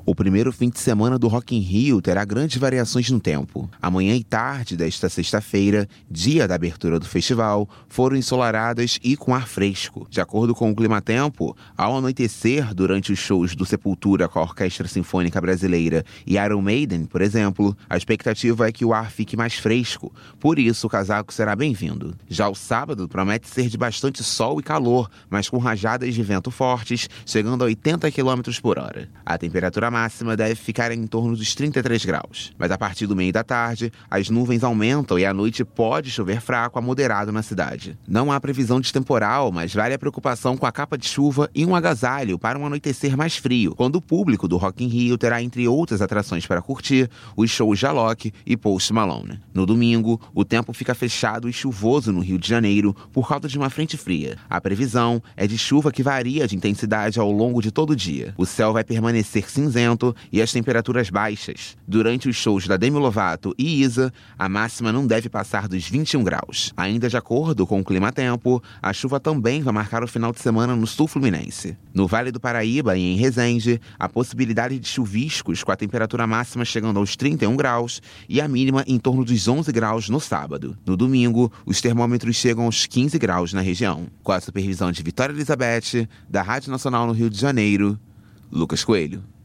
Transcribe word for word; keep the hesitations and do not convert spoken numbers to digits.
O primeiro fim de semana do Rock in Rio terá grandes variações no tempo. Amanhã e tarde desta sexta-feira, dia da abertura do festival, foram ensolaradas e com ar fresco. De acordo com o Climatempo, ao anoitecer, durante os shows do Sepultura com a Orquestra Sinfônica Brasileira e Iron Maiden, por exemplo, a expectativa é que o ar fique mais fresco, por isso o casaco será bem-vindo. Já o sábado promete ser de bastante sol e calor, mas com rajadas de vento fortes, chegando a oitenta quilômetros por hora. A temperatura máxima deve ficar em torno dos trinta e três graus. Mas a partir do meio da tarde, as nuvens aumentam e à noite pode chover fraco a moderado na cidade. Não há previsão de temporal, mas vale a preocupação com a capa de chuva e um agasalho para um anoitecer mais frio, quando o público do Rock in Rio terá, entre outras atrações para curtir, os shows de Alok e Post Malone. No domingo, o tempo fica fechado e chuvoso no Rio de Janeiro por causa de uma frente fria. A previsão é de chuva que varia de intensidade ao longo de todo o dia. O céu vai permanecer cinzento e as temperaturas baixas. Durante os shows da Demi Lovato e Isa, a máxima não deve passar dos vinte e um graus. Ainda de acordo com o Climatempo, a chuva também vai marcar o final de semana no sul fluminense. No Vale do Paraíba e em Resende, a possibilidade de chuviscos com a temperatura máxima chegando aos trinta e um graus e a mínima em torno dos onze graus no sábado. No domingo, os termômetros chegam aos quinze graus na região. Com a supervisão de Vitória Elizabeth, da Rádio Nacional no Rio de Janeiro, Lucas Coelho.